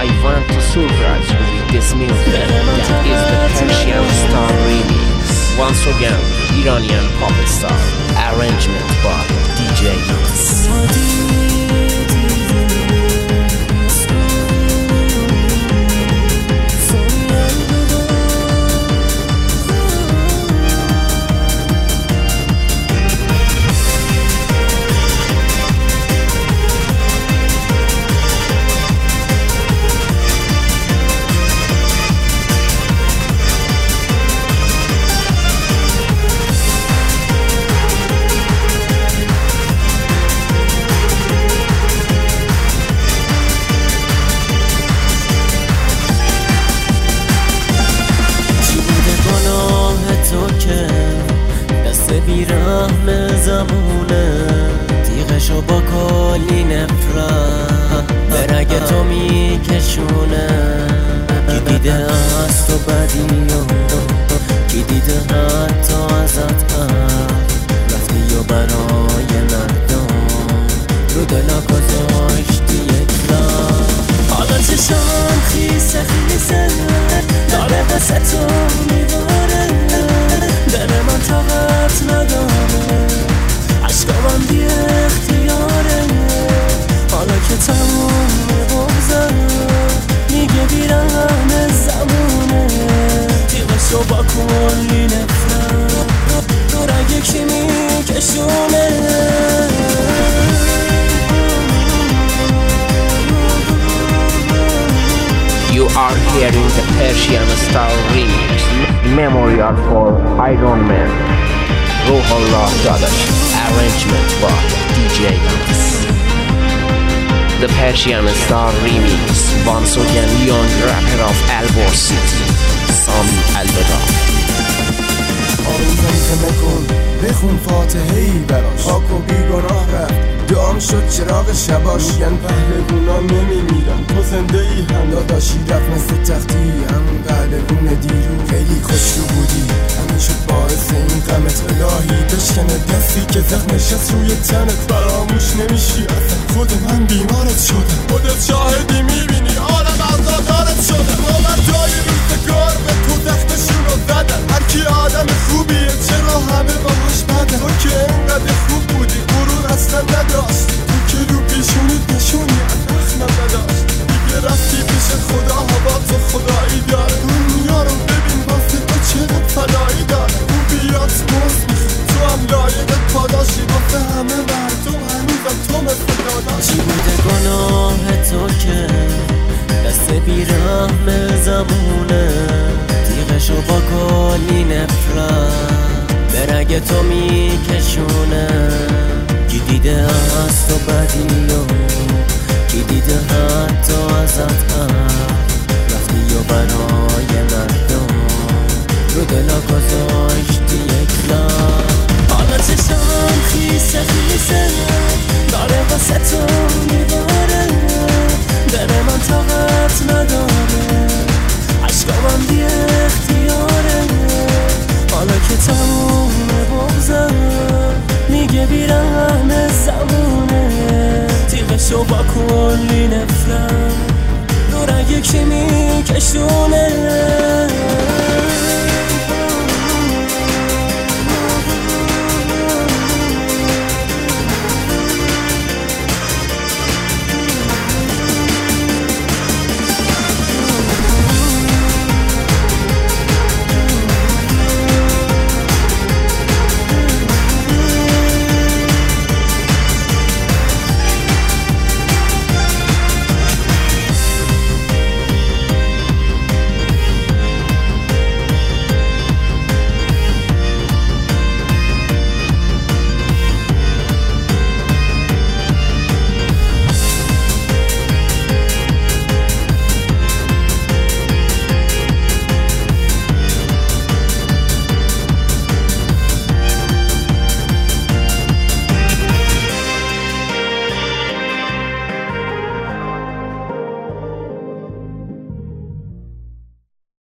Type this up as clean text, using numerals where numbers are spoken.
I want to surprise you with this music. That is the Persian Star remix. Once again, Iranian pop star. Arrangement by DJ Yes. بیرحم زمونه تیغشو با کلی نفرت به رگ تو میکشونه کی دیده از تو بدی کی دیده حتی ازت رفتی و برای مردم رو دلا گذاشتی یک راه حالا چشام خیسه خیسه داره واسه تو میباره دل من طاقت نداره عشقام بی اختیاره حالا که تموم بغضم میگه بیرم زمونه تیغشو با کلی نفرت رو رگ کی میکشونه You are hearing the Persian Star remix, Memorial for Iron Man, Ruhollah Dadash, arrangement by DJ Yes. The Persian Star remix, once again young rapper of Albor City, Sami Alveda. آروم زمزمه کن بخون فاتحه‌ای براش خاک و بیگناه رفت دعام شد چراغ شباش میگن پهلوونا نمیمیرن تو زنده ای هم داداشی رفت مثل تختی همون پهلوون دیرو خیلی خوشرو بودی همین شد باعث این غمت الهی بشکنه دستی که زخمش از روی تنت فراموش نمیشی اصلا خود من بیمارت شدم خودت شاهدی میبینی عالم عزادارت شدم آمدای روزگار به تو زخمشون رو زدن هرکی آدم خوبیه چرا همه باهاش بدن تو که انقدر خوب بودی غرور اصلا نداشت تو که رو پیشونی نشونی اخمم نداشت دیگه رفتی پیش خدا هوا تو خدایی داره دنیا رو ببین واسه تو چقدر فدایی داره خوبیات باز تو هم لایق پاداشی واسه همه مردم هنوزم تو مثل داداشی چی بوده گناه تو که دست بیرحم زمونه تیغشو با کلی نفرت به رگ تو میکشونه کی دیده از تو بدی کی دیده حتی ازت رفتی و برای مردم رو دلا گذاشتی یک راه حالا چشام خیسه خیسه داره واسه تو میباره دل من طاقت نداره عشقام بی اختیاره حالا که تموم بغضم میگه بیرم زمونه تیغشو با کلی نفرت رو رگ کی میکشونه